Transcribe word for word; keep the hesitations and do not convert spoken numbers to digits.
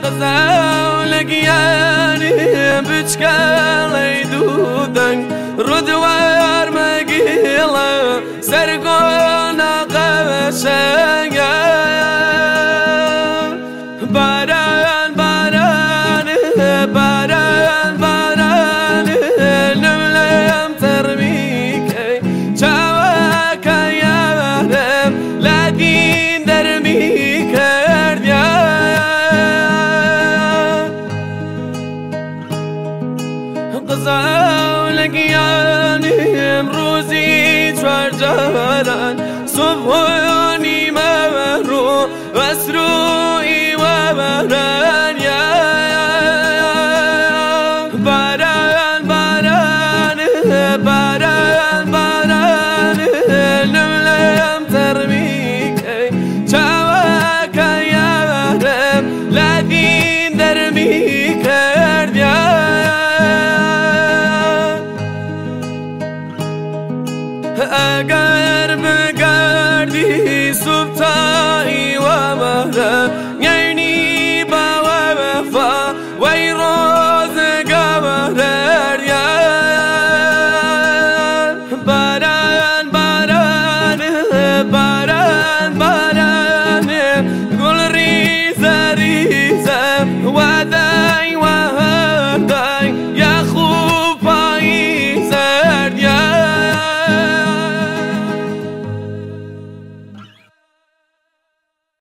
قزاولگیانی بچکالی دودن رودوار مگیلا سرگونا قشنگا باران باران باران باران نملم ترمیکی چاوکا یارم لکن درمی کردیا قزاولگیانی امروزی چوار جهان صبح و نیمه رو وسروی و باران یا باران باران باران باران نملم ترمیکی چاوکا یارم لکن درمی کردیا اگر بگردی صبح تایی و مهره